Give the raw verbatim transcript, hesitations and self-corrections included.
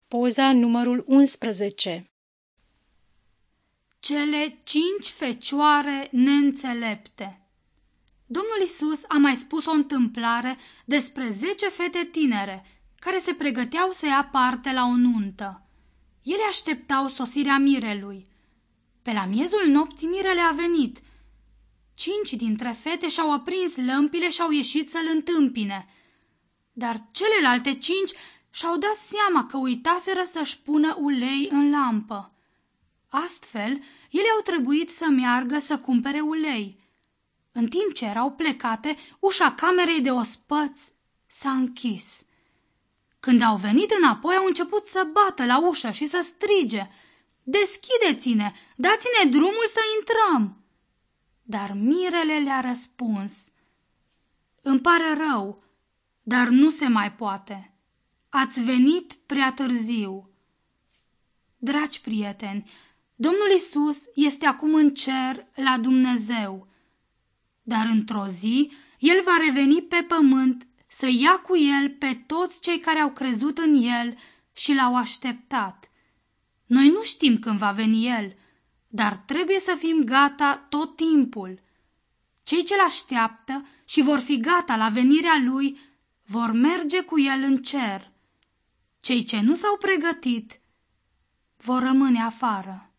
Poza numărul unsprezece. Cele cinci fecioare neînțelepte. Domnul Iisus a mai spus o întâmplare despre zece fete tinere care se pregăteau să ia parte la o nuntă. Ele așteptau sosirea mirelui. Pe la miezul nopții mirele a venit. Cinci dintre fete și-au aprins lămpile și au ieșit să-l întâmpine. Dar celelalte cinci și-au dat seama că uitaseră să-și pună ulei în lampă. Astfel, ele au trebuit să meargă să cumpere ulei. În timp ce erau plecate, ușa camerei de ospăți s-a închis. Când au venit înapoi, au început să bată la ușă și să strige: "Deschideți-ne, dați-ne drumul să intrăm!" Dar mirele le-a răspuns: "Îmi pare rău, dar nu se mai poate. Ați venit prea târziu." Dragi prieteni, Domnul Iisus este acum în cer la Dumnezeu, dar într-o zi El va reveni pe pământ să ia cu El pe toți cei care au crezut în El și L-au așteptat. Noi nu știm când va veni El, dar trebuie să fim gata tot timpul. Cei ce-L așteaptă și vor fi gata la venirea Lui vor merge cu El în cer. Cei ce nu s-au pregătit vor rămâne afară.